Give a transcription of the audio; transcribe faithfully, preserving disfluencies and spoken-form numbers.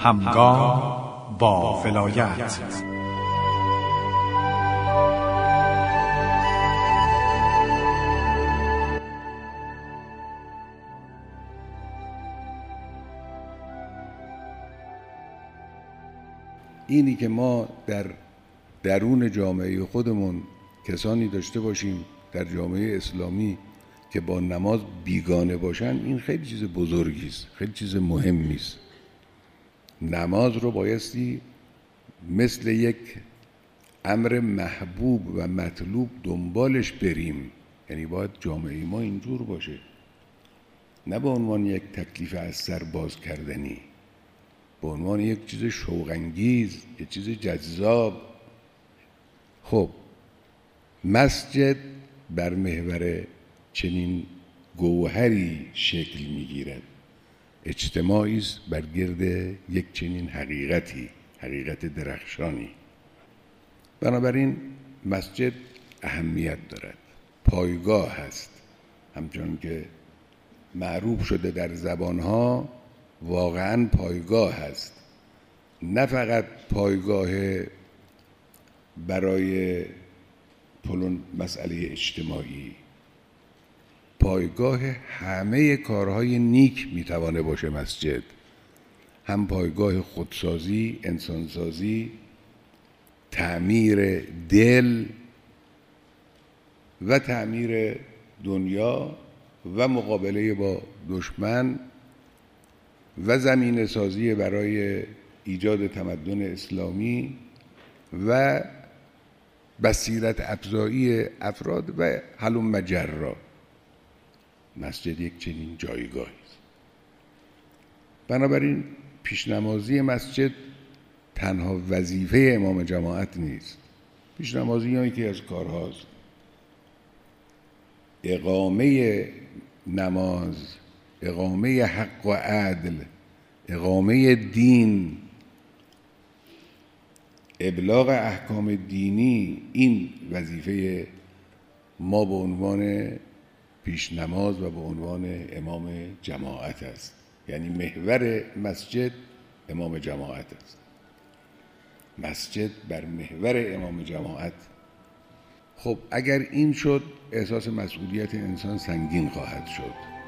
همگام با ولایت. اینی که ما در درون جامعه خودمون کسانی داشته باشیم در جامعه اسلامی که با نماز بیگانه باشن، این خیلی چیز بزرگی است، خیلی چیز مهمی است. نماز رو بایستی مثل یک امر محبوب و مطلوب دنبالش بریم، یعنی باید جامعه ما اینجور باشه، نه به عنوان یک تکلیف از سر باز کردنی، به عنوان یک چیز شوق‌انگیز، یک چیز جذاب. خب مسجد بر محور چنین گوهری شکل میگیرد، اجتماعی است بر گرد یک چنین حقیقتی، حقیقت درخشانی. بنابراین مسجد اهمیت دارد، پایگاه هست، همچون که معروف شده در زبانها، واقعاً پایگاه هست، نه فقط پایگاه برای پلون مسئله اجتماعی، پایگاه همه کارهای نیک میتوانه باشه مسجد، هم پایگاه خودسازی، انسانسازی، تعمیر دل و تعمیر دنیا و مقابله با دشمن و زمینه سازی برای ایجاد تمدن اسلامی و بصیرت افزایی افراد و هلم جرا. مسجد یک چنین جایگاهی است. بنابراین پیشنمازی مسجد تنها وظیفه امام جماعت نیست. پیشنمازی هایی که از کارهاست، اقامه نماز، اقامه حق و عدل، اقامه دین، ابلاغ احکام دینی، این وظیفه ما به عنوان پیش نماز و به عنوان امام جماعت است. یعنی محور مسجد امام جماعت است. مسجد بر محور امام جماعت. خب اگر این شد، احساس مسئولیت انسان سنگین خواهد شد.